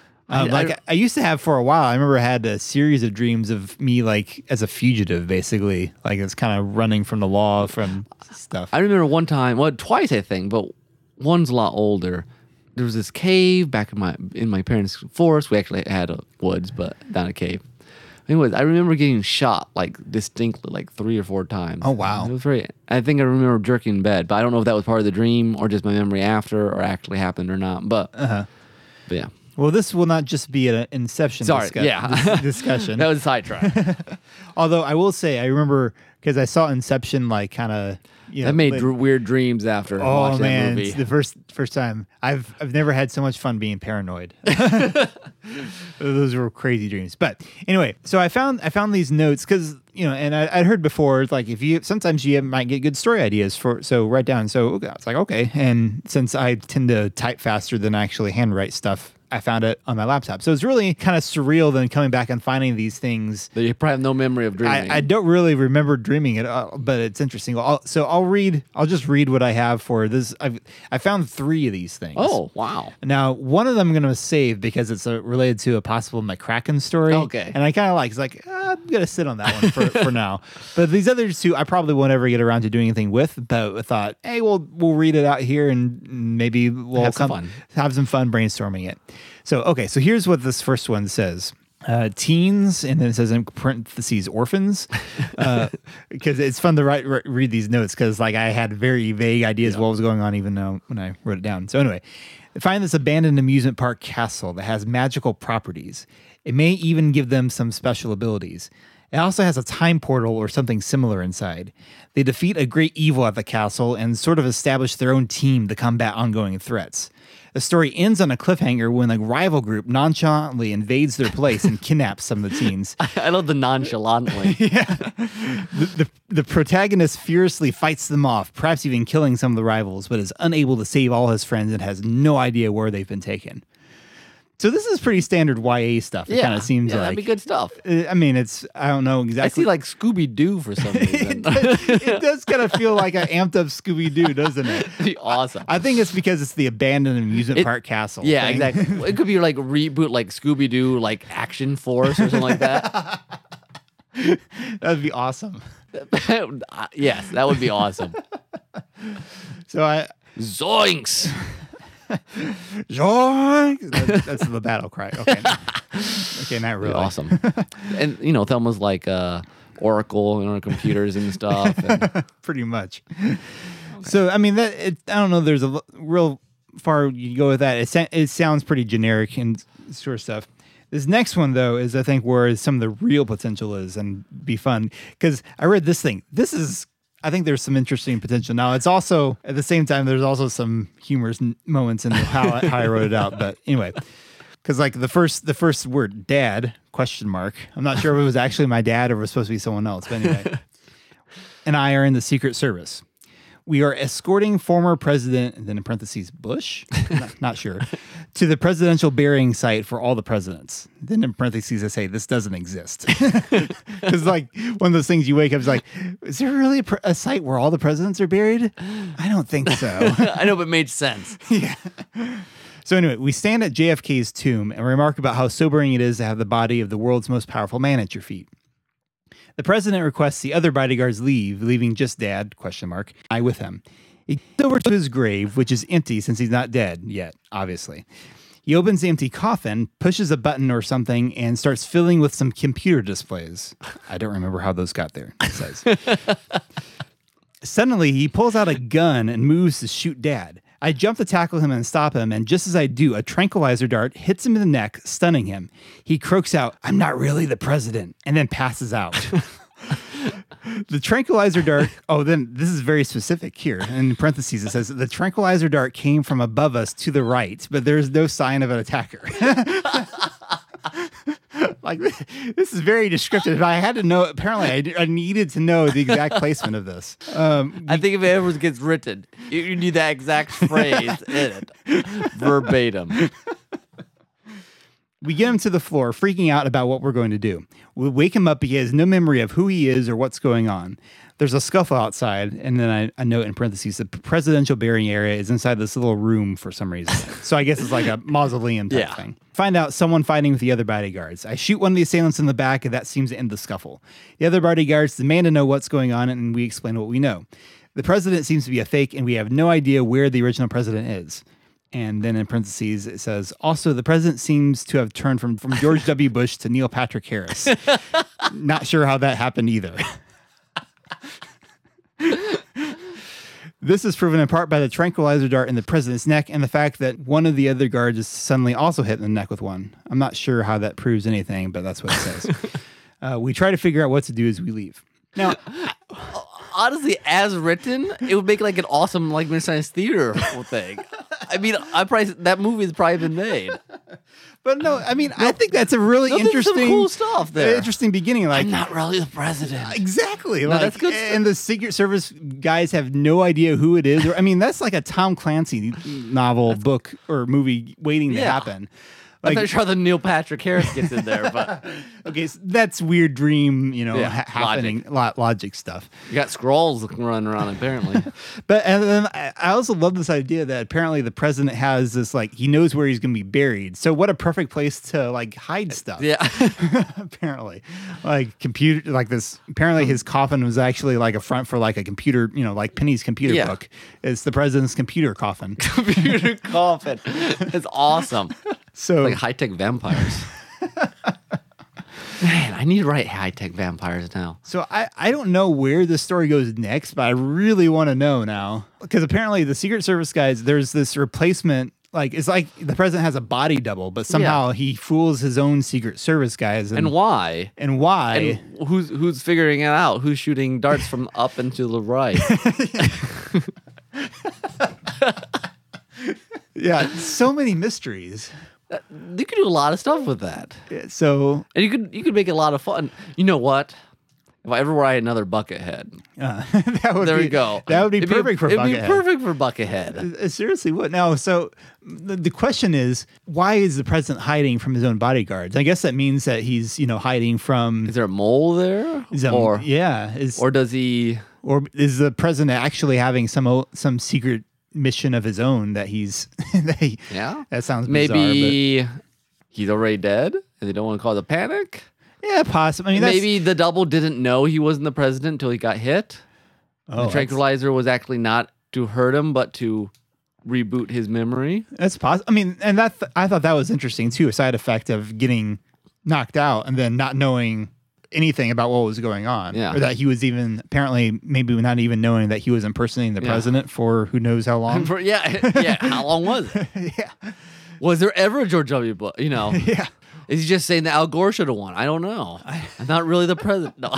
I used to have for a while. I remember I had a series of dreams of me like as a fugitive, basically, like it's kind of running from the law, from stuff. I remember one time, twice I think, but one's a lot older. There was this cave back in my parents' forest. We actually had a woods, but not a cave. Anyways, I remember getting shot like distinctly, like 3 or 4 times. Oh, wow. It was very. I think I remember jerking in bed, but I don't know if that was part of the dream or just my memory after, or actually happened or not. But yeah. Well, this will not just be an Inception discussion. That was a sidetrack. Although I will say, I remember because I saw Inception like kind of. That made weird dreams after watching that movie. It's the first time. I've never had so much fun being paranoid. Those were crazy dreams. But anyway, so I found these notes because and I'd heard before, like sometimes you might get good story ideas so write down. So it's like okay, and since I tend to type faster than I actually handwrite stuff, I found it on my laptop. So it's really kind of surreal then coming back and finding these things. That you probably have no memory of dreaming. I don't really remember dreaming it, but it's interesting. I'll just read what I have for this. I found 3 of these things. Oh, wow. Now, one of them I'm going to save because it's related to a possible McCracken story. Okay. And I kind of it's like, I'm going to sit on that one for now. But these other 2, I probably won't ever get around to doing anything with, but I thought, hey, we'll read it out here and maybe we'll have some fun brainstorming it. So here's what this first one says. Teens, and then it says in parentheses, orphans, because it's fun to read these notes because like I had very vague ideas of what was going on even though when I wrote it down. So anyway, find this abandoned amusement park castle that has magical properties. It may even give them some special abilities. It also has a time portal or something similar inside. They defeat a great evil at the castle and sort of establish their own team to combat ongoing threats. The story ends on a cliffhanger when a rival group nonchalantly invades their place and kidnaps some of the teens. I love the nonchalantly. Yeah. The protagonist furiously fights them off, perhaps even killing some of the rivals, but is unable to save all his friends and has no idea where they've been taken. So this is pretty standard YA stuff. It kind of seems like that'd be good stuff. I mean, I don't know exactly. I see like Scooby-Doo for some reason. it does kind of feel like an amped up Scooby-Doo, doesn't it? It'd be awesome. I think it's because it's the abandoned amusement park castle. Yeah, thing. exactly. It could be like reboot like Scooby-Doo like Action Force or something like that. That'd be awesome. Yes, that would be awesome. So Zoinks! That's the battle cry. Okay, not really. Awesome. And Thelma's like Oracle and computers and stuff. And... Pretty much. Okay. So I mean I don't know. There's a real far you go with that. It sounds pretty generic and sort of stuff. This next one, though, is I think where some of the real potential is and be fun. Because I read this thing. I think there's some interesting potential. Now, it's also, at the same time, there's also some humorous moments in how I wrote it out. But anyway, because like the first word, dad, ? I'm not sure if it was actually my dad or it was supposed to be someone else. But anyway, and I are in the Secret Service. We are escorting former President, and then in parentheses, Bush, not sure, to the presidential burying site for all the presidents. Then in parentheses, I say, this doesn't exist. It's like one of those things you wake up, it's like, is there really a site where all the presidents are buried? I don't think so. I know, but it made sense. Yeah. So anyway, we stand at JFK's tomb and remark about how sobering it is to have the body of the world's most powerful man at your feet. The president requests the other bodyguards leave, leaving just Dad, ? I with him. He goes over to his grave, which is empty since he's not dead yet, obviously. He opens the empty coffin, pushes a button or something, and starts filling with some computer displays. I don't remember how those got there, he says. Suddenly, he pulls out a gun and moves to shoot Dad. I jump to tackle him and stop him, and just as I do, a tranquilizer dart hits him in the neck, stunning him. He croaks out, "I'm not really the president," and then passes out. The tranquilizer dart, then this is very specific here. In parentheses, it says, the tranquilizer dart came from above us to the right, but there's no sign of an attacker. Like, this is very descriptive. I had to know, apparently I needed to know the exact placement of this. I think if it ever gets written, you need that exact phrase in it. Verbatim. We get him to the floor, freaking out about what we're going to do. We wake him up, but he has no memory of who he is or what's going on. There's a scuffle outside, and then I note in parentheses, the presidential burying area is inside this little room for some reason. So I guess it's like a mausoleum type thing. Find out someone fighting with the other bodyguards. I shoot one of the assailants in the back, and that seems to end the scuffle. The other bodyguards demand to know what's going on, and we explain what we know. The president seems to be a fake, and we have no idea where the original president is. And then in parentheses, it says, also, the president seems to have turned from George W. Bush to Neil Patrick Harris. Not sure how that happened either. This is proven in part by the tranquilizer dart in the president's neck and the fact that one of the other guards is suddenly also hit in the neck with one. I'm not sure how that proves anything, but that's what it says. We try to figure out what to do as we leave. Now, honestly, as written, it would make like an awesome like Mid-Science Theater thing. I mean, that movie has probably been made. But no, I mean, I think that's a really interesting, some cool stuff there. Interesting beginning. Like, I'm not really the president. Exactly. No, like, that's good and the Secret Service guys have no idea who it is. I mean, that's like a Tom Clancy novel, book, or movie waiting to happen. Like, I'm not sure the Neil Patrick Harris gets in there, but okay, so that's weird dream, happening, logic stuff. You got scrolls running around apparently. But and then I also love this idea that apparently the president has this he knows where he's going to be buried. So what a perfect place to hide stuff. Yeah, apparently, computer this. Apparently his coffin was actually a front for a computer, like Penny's computer book. It's the president's computer coffin. Computer coffin. It's awesome. So like high-tech vampires. Man, I need to write high-tech vampires now. So I don't know where the story goes next, but I really want to know now. Because apparently the Secret Service guys, there's this replacement. It's like the president has a body double, but somehow he fools his own Secret Service guys. And why? And why? And who's figuring it out? Who's shooting darts from up and to the right? Yeah, so many mysteries. You could do a lot of stuff with that. So, and you could make it a lot of fun. You know what? If I ever write another Buckethead, we go. That would be perfect for Buckethead. It'd be perfect for Buckethead. Seriously, what now? So the question is, why is the president hiding from his own bodyguards? I guess that means that he's hiding from. Is there a mole there? Or does he? Or is the president actually having some secret mission of his own that he's that sounds bizarre, maybe he's already dead and they don't want to cause a panic. Yeah, possibly. I mean, maybe the double didn't know he wasn't the president until he got hit. The tranquilizer was actually not to hurt him but to reboot his memory. That's possible. I mean, and I thought that was interesting too, a side effect of getting knocked out and then not knowing anything about what was going on, or that he was even apparently maybe not even knowing that he was impersonating the president for who knows how long. How long was it? Was there ever a George W. Bush? Yeah. Is he just saying that Al Gore should have won? I don't know. I'm not really the president. No,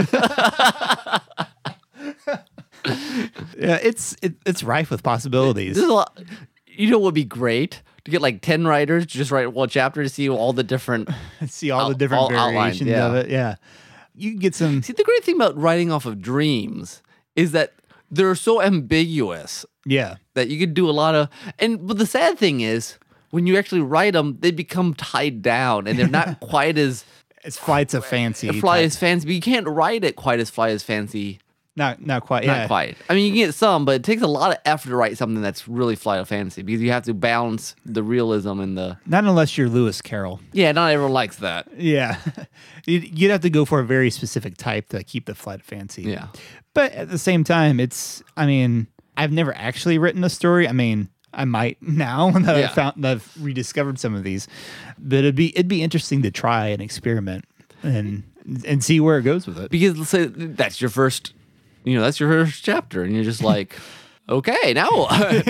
Yeah, it's rife with possibilities. There's a lot. What would be great? To get like 10 writers to just write one chapter to see all the different See all the different all outlines, variations yeah. of it. Yeah. You can get some. See, the great thing about writing off of dreams is that they're so ambiguous Yeah. that you could do a lot of. But the sad thing is, when you actually write them, they become tied down and they're not quite as It's flights of fancy. fly type. as fancy. But you can't write it quite as fly as fancy. Not quite. Not Yeah. quite. I mean, you can get some, but it takes a lot of effort to write something that's really fly of fancy because you have to balance the realism and the. Not unless you're Lewis Carroll. Yeah, not everyone likes that. Yeah. You'd have to go for a very specific type to keep the flight of fancy. Yeah. But at the same time, I've never actually written a story. I mean, I might now that I've rediscovered some of these. But it'd be interesting to try and experiment and see where it goes with it. Because let's say that's your first, that's your first chapter, and you're just like, okay, now.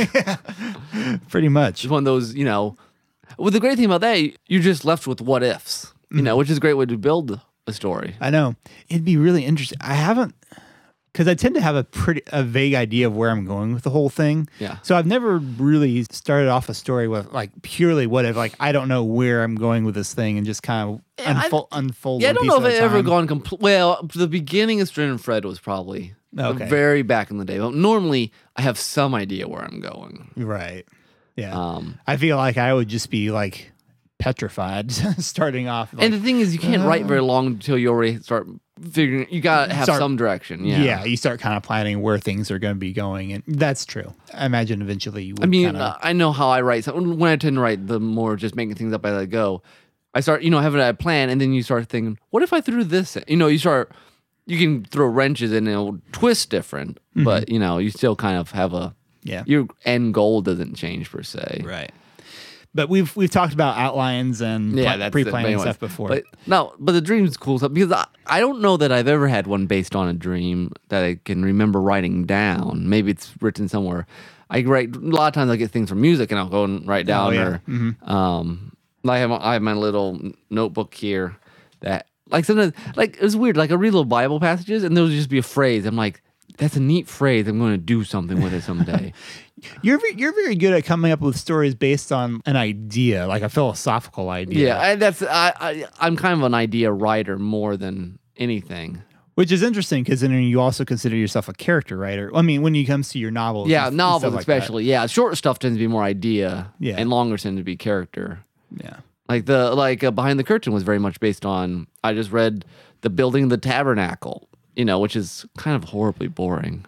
Pretty much. It's one of those, Well, the great thing about that, you're just left with what ifs, which is a great way to build a story. I know. It'd be really interesting. I haven't, because I tend to have a vague idea of where I'm going with the whole thing. Yeah. So I've never really started off a story with like purely what if, like, I don't know where I'm going with this thing and just kind of unfold. Yeah, I one don't piece know if at a I've ever time. gone complete. Well, the beginning of Strin and Fred was probably Okay. very back in the day. But normally, I have some idea where I'm going. Right. Yeah. Um, I feel like I would just be like petrified starting off. and the thing is, you can't write very long until you already start figuring. You gotta have some direction. Yeah. you start kind of planning where things are going to be going, and that's true. I imagine eventually you would. I mean, kinda, I know how I write. When I tend to write, the more just making things up as I go. I start, having a plan, and then you start thinking, what if I threw this in? You can throw wrenches and it'll twist different, but, you still kind of have your end goal doesn't change per se. right. But we've talked about outlines and That's pre-planning anyways. stuff before. But the dream's cool stuff because I don't know that I've ever had one based on a dream that I can remember writing down. Maybe it's written somewhere. I write a lot of times. I get things from music and I'll go and write down. I have my little notebook here that like sometimes it's weird. Like I read little Bible passages and there'll just be a phrase. I'm like, that's a neat phrase. I'm going to do something with it someday. You're very good at coming up with stories based on an idea, like a philosophical idea. Yeah, I'm kind of an idea writer more than anything. Which is interesting because then you also consider yourself a character writer. I mean, when it comes to your novels. Yeah, and novels stuff like that. especially. Yeah, short stuff tends to be more idea. Yeah. And longer tend to be character. Yeah. Like Behind the Curtain was very much based on. I just read the building of the tabernacle, which is kind of horribly boring.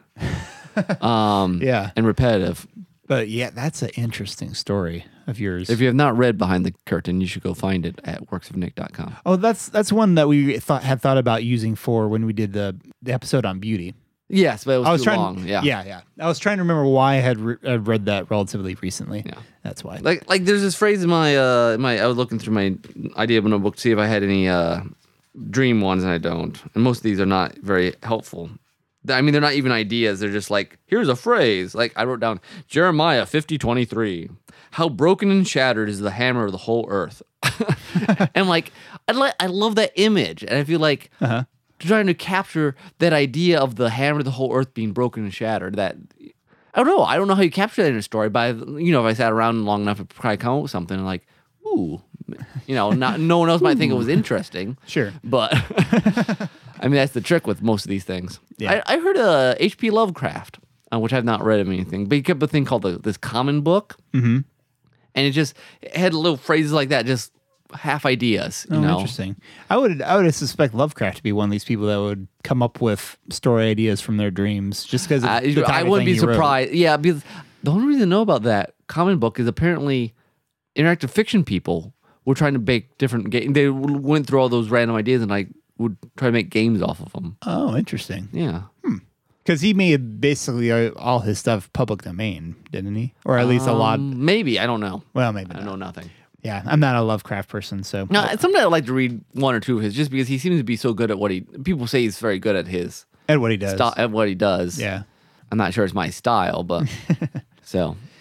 Yeah. And repetitive. But yeah, that's an interesting story of yours. If you have not read Behind the Curtain, you should go find it at worksofnick.com. Oh, that's one that we had thought about using for when we did the episode on beauty. Yes, but it was too trying, long. Yeah. Yeah. I was trying to remember why I had read that relatively recently. Yeah. That's why. Like there's this phrase in my I was looking through my idea notebook to see if I had any dream ones, and I don't. And most of these are not very helpful. I mean, they're not even ideas. They're just like, here's a phrase. Like I wrote down Jeremiah 50:23. How broken and shattered is the hammer of the whole earth. And like, I love that image, and I feel like trying to capture that idea of the hammer of the whole earth being broken and shattered. That I don't know how you capture that in a story, but if I sat around long enough to probably come up with something like, ooh, not no one else might think it was interesting. Sure. But I mean, that's the trick with most of these things. Yeah. I heard H.P. Lovecraft, which I've not read of anything, but he kept a thing called this Common Book. Mm-hmm. And it had little phrases like that, just half ideas. Interesting. I would suspect Lovecraft to be one of these people that would come up with story ideas from their dreams, just because I wouldn't be surprised. Yeah, because the only reason I know about that Common Book is apparently interactive fiction people were trying to make different games. They went through all those random ideas and would try to make games off of them. Oh, interesting. Yeah. Because he made basically all his stuff public domain, didn't he? Or at least a lot. Maybe. I don't know. Well, maybe I not. know nothing. Yeah, I'm not a Lovecraft person, so. No, sometimes I like to read one or two of his just because he seems to be so good at what people say he's very good at his. At what he does. At what he does. Yeah. I'm not sure it's my style, but so.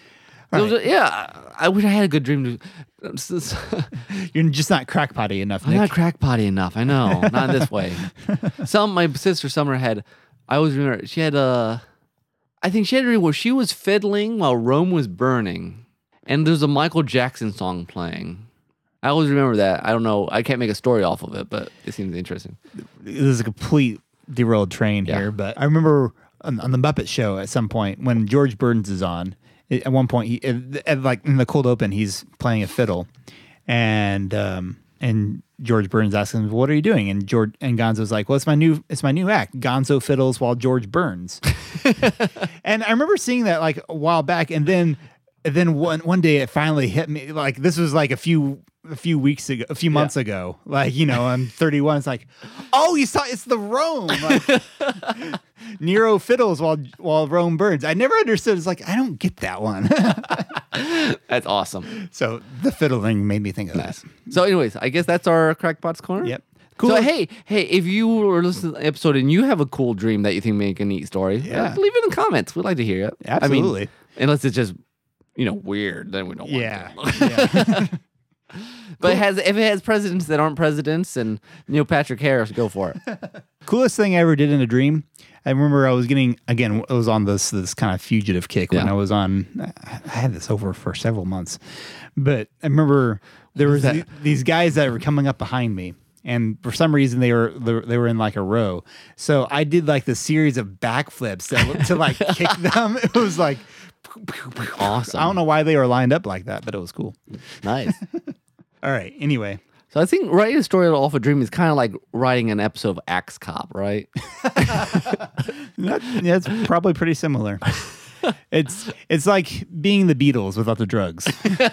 I wish I had a good dream. You're just not crackpotty enough, I'm Nick. not crackpotty enough. I know, not in this way. My sister Summer had. I always remember she had a. I think she had a dream where she was fiddling while Rome was burning, and there's a Michael Jackson song playing. I always remember that. I don't know. I can't make a story off of it, but it seems interesting. This is a complete derailed train here, but I remember on the Muppet Show at some point when George Burns is on. At one point, like in the cold open, he's playing a fiddle, and George Burns asks him, "What are you doing?" And Gonzo's like, "Well, it's my new act, Gonzo fiddles while George burns." And I remember seeing that like a while back, and then one day it finally hit me. Like this was like a few weeks ago, a few months ago. Like I'm 31. It's like, oh, you saw it's the Rome. Like, Nero fiddles while Rome burns. I never understood. It's like I don't get that one. That's awesome. So the fiddling made me think of that. So, anyways, I guess that's our Crackpots Corner. Yep. Cool. So, hey, if you were listening to the episode and you have a cool dream that you think make a neat story, leave it in the comments. We'd like to hear it. Absolutely. I mean, unless it's just weird, then we don't want it. Yeah. But if it has presidents that aren't presidents and Neil Patrick Harris, go for it. Coolest thing I ever did in a dream. I remember I was getting, again, I was on this kind of fugitive kick when I was on, I had this over for several months, but I remember there was these guys that were coming up behind me, and for some reason they were in like a row. So I did like the series of backflips to like kick them. It was like awesome. I don't know why they were lined up like that, but it was cool. Nice. All right. Anyway. So I think writing a story off a dream is kind of like writing an episode of Axe Cop, right? That's probably pretty similar. It's like being the Beatles without the drugs.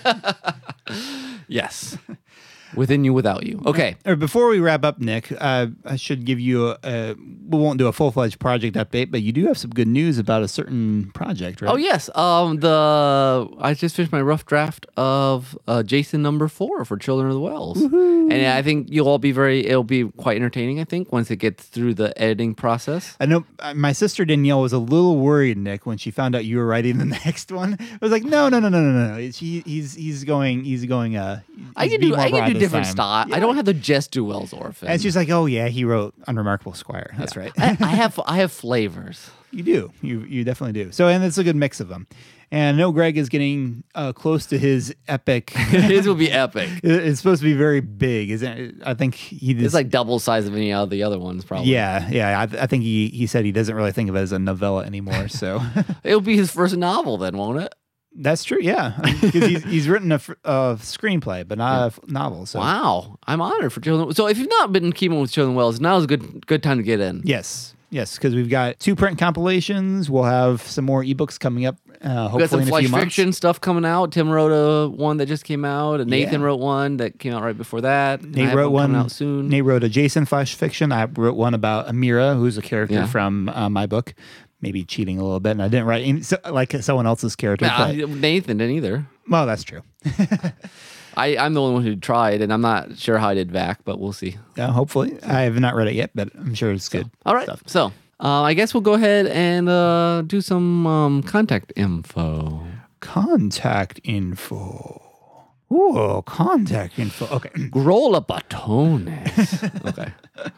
Yes. Within you, without you. Okay. Before we wrap up, Nick, I should give you we won't do a full-fledged project update, but you do have some good news about a certain project, right? Oh, yes. I just finished my rough draft of Jason #4 for Children of the Wells. Woo-hoo. And I think it'll be quite entertaining, I think, once it gets through the editing process. I know my sister Danielle was a little worried, Nick, when she found out you were writing the next one. I was like, no. He's going. I can do different style. Yeah. I don't have the Jess do Wells orphan. And she's like, oh yeah, he wrote Unremarkable Squire. That's right. I have flavors. You do. You definitely do. So, and it's a good mix of them. And I know Greg is getting close to his epic. His will be epic. It's supposed to be very big, isn't it? I think it's like double size of any of the other ones, probably. Yeah. I think he said he doesn't really think of it as a novella anymore. So it'll be his first novel, then, won't it? That's true, yeah. Because he's written a screenplay, but not a novel. So. Wow, I'm honored for Children. So if you've not been keeping with Children Wells, now is a good time to get in. Yes, because we've got 2 print compilations. We'll have some more ebooks coming up. Hopefully, got some in a flash few months. fiction stuff coming out. Tim wrote a one that just came out. And Nathan wrote one that came out right before that. Nate wrote one coming out soon. Nate wrote a Jason flash fiction. I wrote one about Amira, who's a character from my book. Maybe cheating a little bit, and I didn't write like someone else's character. Nathan didn't either. Well, that's true. I'm the only one who tried, and I'm not sure how I did back, but we'll see. Hopefully. I have not read it yet, but I'm sure it's good. All right. Stuff. So I guess we'll go ahead and do some contact info. Contact info. Ooh, contact info. Okay. Grola batones. Okay.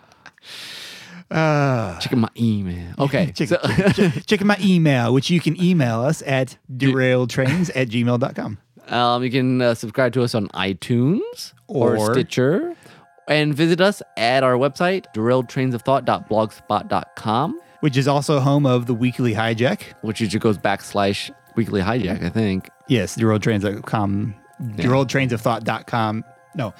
Checking my email. Okay. Checking my email, which you can email us at derailedtrains@gmail.com. You can subscribe to us on iTunes or Stitcher, and visit us at our website, derailedtrainsofthought.blogspot.com, which is also home of the Weekly Hijack, which usually goes /Weekly Hijack, I think. Yes, derailedtrains.com, derailedtrainsofthought.com. No,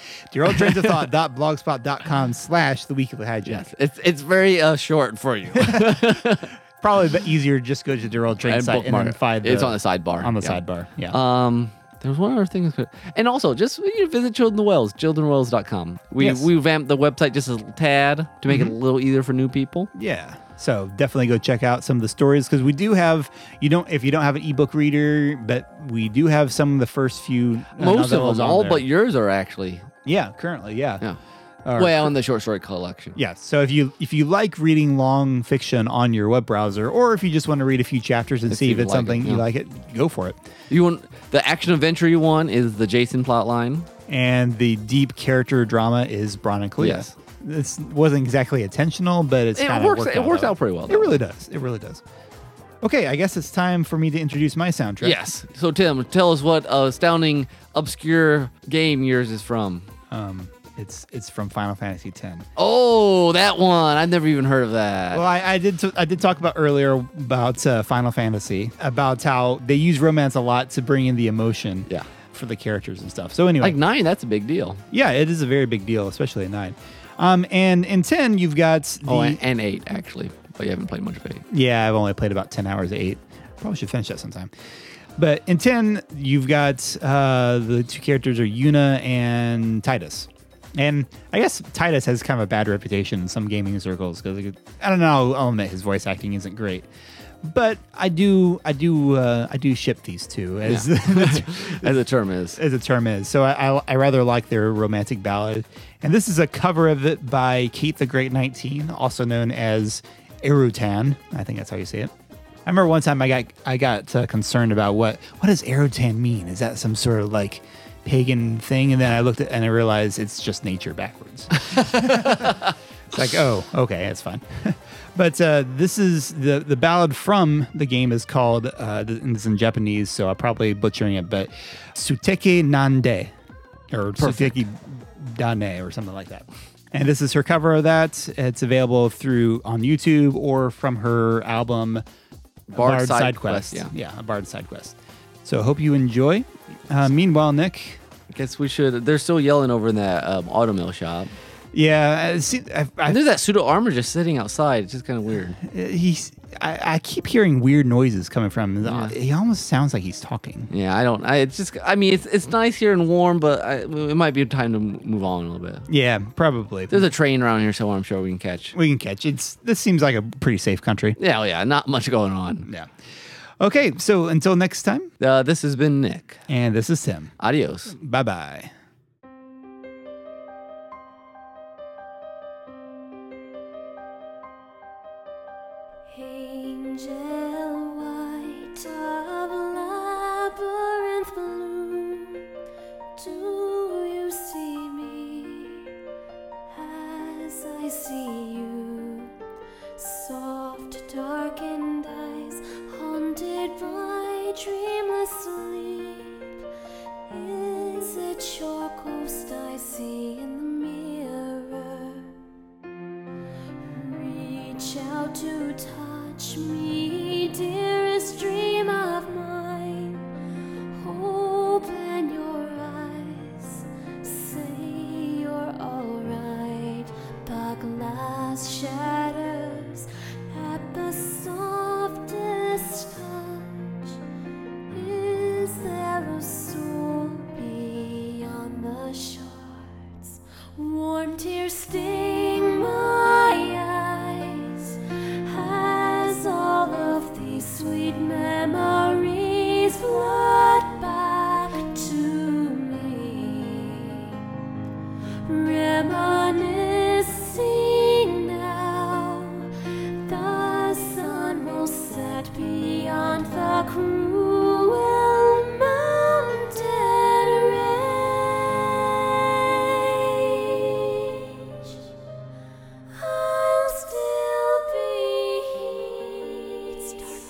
derailedtrainsofthought.blogspot.com/the Weekly Hijack. Yes, it's very short for you. Probably easier just go to the Derailed Train site and then find it's on the sidebar. On the sidebar, yeah. There was one other thing. And also, just visit Children of the Wells, childrenwells.com. We vamped the website just a tad to make it a little easier for new people. Yeah. So definitely go check out some of the stories, because we do have, if you don't have an ebook reader, but we do have some of the first few most of them, all but yours are actually. Yeah, currently, yeah. Well, in the short story collection. Yeah. So if you like reading long fiction on your web browser, or if you just want to read a few chapters and see if it's something you like it, go for it. You want the action adventure you want is the Jason plotline. And the deep character drama is Bron and Clea. Yes. This wasn't exactly intentional, but it's kind of it works out pretty well. It really does. It really does. Okay, I guess it's time for me to introduce my soundtrack. Yes. So Tim, tell us what astounding, obscure game yours is from. It's from Final Fantasy X. Oh, that one! I've never even heard of that. Well, I did talk about earlier about Final Fantasy, about how they use romance a lot to bring in the emotion. Yeah. For the characters and stuff. So anyway, like 9, that's a big deal. Yeah, it is a very big deal, especially at 9. And in 10, you've got and 8 actually, but you haven't played much of 8. Yeah, I've only played about 10 hours of 8. Probably should finish that sometime. But in 10, you've got the two characters are Yuna and Titus. And I guess Titus has kind of a bad reputation in some gaming circles because I don't know. I'll admit his voice acting isn't great. But I do ship these two as as a term is. As a term is. So I rather like their romantic ballad. And this is a cover of it by Kate the Great 19, also known as Erutan. I think that's how you say it. I remember one time I got concerned about what does Erutan mean? Is that some sort of like pagan thing? And then I looked at and I realized it's just nature backwards. It's like, oh, okay, that's fine. But this is the ballad from the game is called, and it's in Japanese, so I'm probably butchering it, but Suteki Nande, or Suteki Dane, or something like that. And this is her cover of that. It's available on YouTube or from her album Bard Side Quest. Yeah, a Bard Side Quest. So hope you enjoy. Meanwhile, Nick, I guess we should. They're still yelling over in that automill shop. Yeah, and there's that pseudo armor just sitting outside. It's just kind of weird. I keep hearing weird noises coming from him. Yeah. He almost sounds like he's talking. Yeah, it's nice here and warm, but it might be time to move on a little bit. Yeah, probably. There's a train around here somewhere I'm sure we can catch. This seems like a pretty safe country. Yeah, not much going on. Yeah. Okay, so until next time. This has been Nick. And this is Tim. Adios. Bye-bye. Angel white of labyrinth bloom, do you see me as I see you? Soft, darkened eyes, haunted by dreamless sleep. Is it your ghost I see in the mirror? Reach out to touch me, dearest dream of mine. Open your eyes, say you're alright. The glass shatters at the softest touch. Is there a soul beyond the shards? Warm tears sting my eyes. Has all of these sweet memories flood back to me? Reminiscing now, the sun will set beyond the cruel mountain range. I'll still be here. It's dark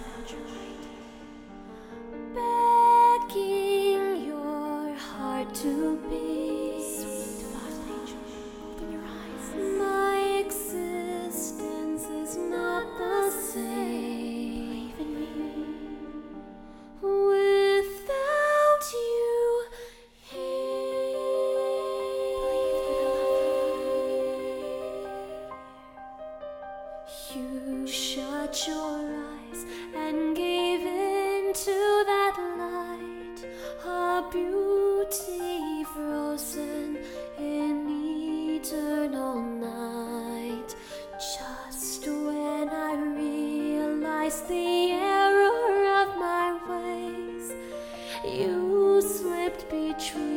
now, begging your heart to beat. Sweet false angel, open your eyes. My existence is not the same. Believe in me. Without you here. You shut your eyes and gave in to that light, a beauty frozen in eternal night. Just when I realized the error of my ways, you slipped between